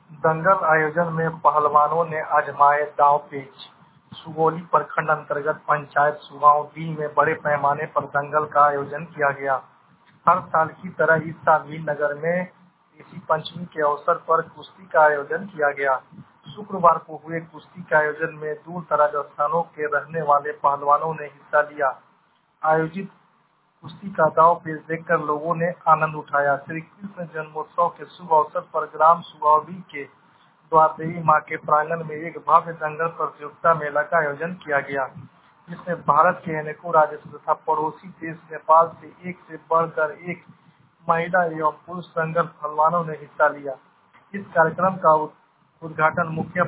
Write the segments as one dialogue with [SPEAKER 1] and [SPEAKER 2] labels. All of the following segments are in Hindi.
[SPEAKER 1] दंगल आयोजन में पहलवानों ने आजमाए दांवपेच। सुगौली प्रखंड अंतर्गत पंचायत सुगांव डी में बड़े पैमाने पर दंगल का आयोजन किया गया। हर साल की तरह इस साल भी नगर में इसी पंचमी के अवसर पर कुश्ती का आयोजन किया गया। शुक्रवार को हुए कुश्ती के आयोजन में दूर दराज स्थानों के रहने वाले पहलवानों ने हिस्सा लिया। आयोजित कुश्ती का दांवपेच देखकर लोगों ने आनंद उठाया। श्री कृष्ण जन्मोत्सव के शुभ अवसर पर ग्राम सुगौली के द्वार देवी मां के प्रांगण में एक भव्य दंगल प्रतियोगिता मेला का आयोजन किया गया, जिसमें भारत के अनेकों राज्यों तथा पड़ोसी देश नेपाल से बढ़कर एक महिला एवं पुरुष दंगल पहलवानों ने हिस्सा लिया। इस कार्यक्रम का उद्घाटन मुखिया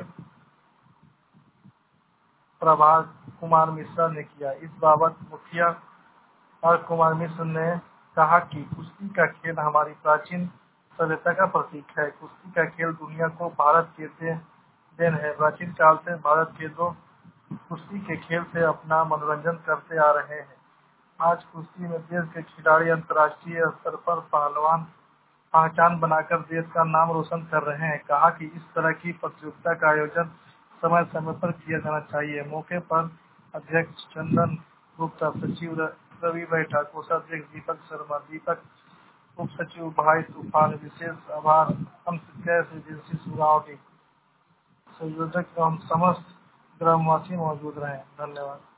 [SPEAKER 1] प्रभात कुमार मिश्रा ने किया। इस बाबत मुखिया कुमार मिश्र ने कहा कि कुश्ती का खेल हमारी प्राचीन सभ्यता का प्रतीक है। कुश्ती का खेल दुनिया को भारत के देन है। प्राचीन काल से भारत के लोग कुश्ती के खेल से अपना मनोरंजन करते आ रहे हैं। आज कुश्ती में देश के खिलाड़ी अंतर्राष्ट्रीय स्तर पर पहलवान पहचान बनाकर देश का नाम रोशन कर रहे हैं। कहा कि इस तरह की प्रतियोगिता का आयोजन समय समय पर किया जाना चाहिए। मौके पर अध्यक्ष चंदन गुप्ता, सचिव रवि बैठा, कोषाध्यक्ष दीपक शर्मा, दीपक उप सचिव भाई तूफान, विशेष आभार हम गैस एजेंसी सुगांव के संयोजक एवं समस्त ग्रामवासी मौजूद रहे। धन्यवाद।